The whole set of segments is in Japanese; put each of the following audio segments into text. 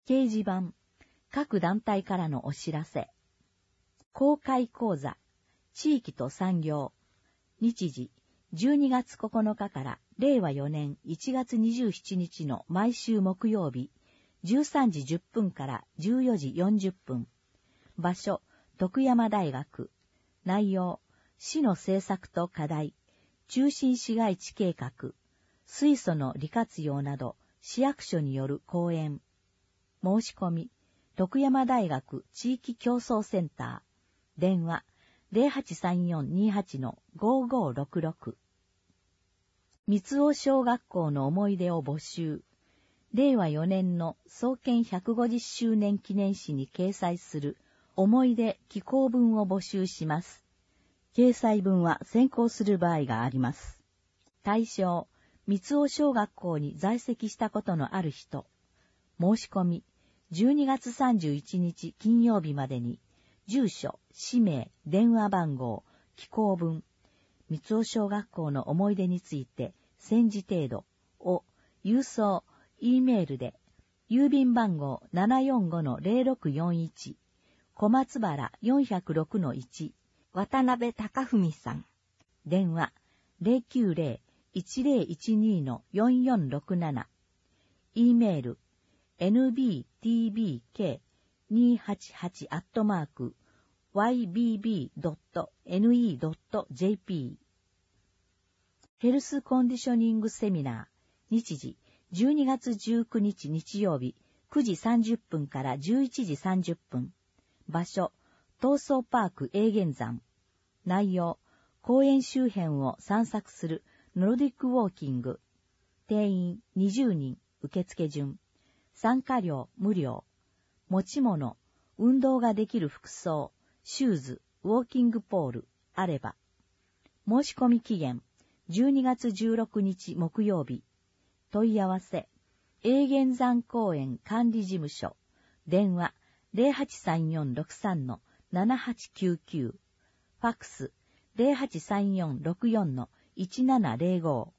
掲示板、各団体からのお知らせ。公開講座、地域と産業。日時、12月9日から令和4年1月27日の毎週木曜日、13時10分から14時40分。場所、徳山大学。内容、市の政策と課題、中心市街地計画、水素の利活用など、市役所による講演。申し込み、徳山大学地域競争センター。電話、083428-5566。三尾小学校の思い出を募集。令和4年の創建150周年記念誌に掲載する思い出寄稿文を募集します。掲載文は先行する場合があります。対象、三尾小学校に在籍したことのある人。申し込み、12月31日金曜日までに、住所、氏名、電話番号、寄稿文、三尾小学校の思い出について、戦時程度を郵送、E メールで、郵便番号 745-0641、小松原 406-1、渡辺隆文さん。電話、090-1012-4467。E メール、nbtbk28@ybb.ne.jp。 ヘルスコンディショニングセミナー。日時、12月19日日曜日、9時30分から11時30分。場所、東総パーク永源山。内容、公園周辺を散策するノルディックウォーキング。定員20人、受付順。参加料無料。持ち物、運動ができる服装、シューズ、ウォーキングポール、あれば。申し込み期限、12月16日木曜日。問い合わせ、永源山公園管理事務所。電話、083463-7899。ファックス、083464-1705。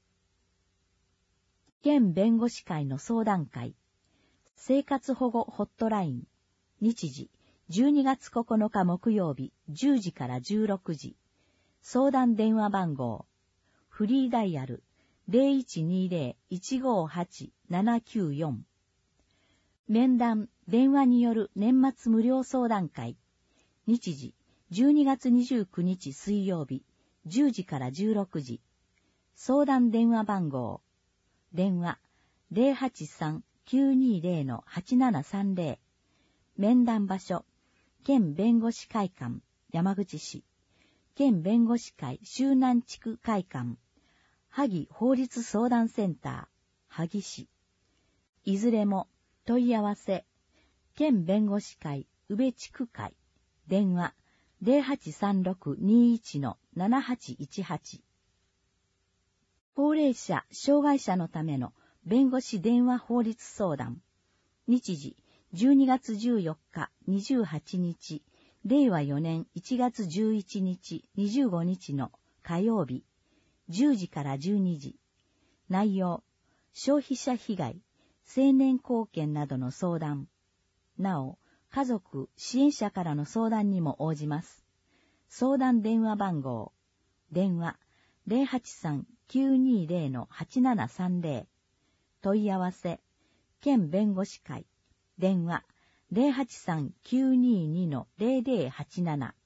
県弁護士会の相談会。生活保護ホットライン。日時、12月9日木曜日、10時から16時。相談電話番号。フリーダイヤル、0120-158-794。面談、電話による年末無料相談会。日時、12月29日水曜日、10時から16時。相談電話番号。電話、083-920-8730。面談場所、県弁護士会館、山口市。県弁護士会周南地区会館。萩法律相談センター、萩市。いずれも、問い合わせ、県弁護士会宇部地区会。電話、083621-7818。高齢者、障害者のための弁護士電話法律相談。日時、12月14日、28日、令和4年1月11日、25日の火曜日、10時から12時。内容、消費者被害、成年後見などの相談。なお、家族、支援者からの相談にも応じます。相談電話番号。電話、083-920-8730。問い合わせ、県弁護士会。電話、083-922-0087。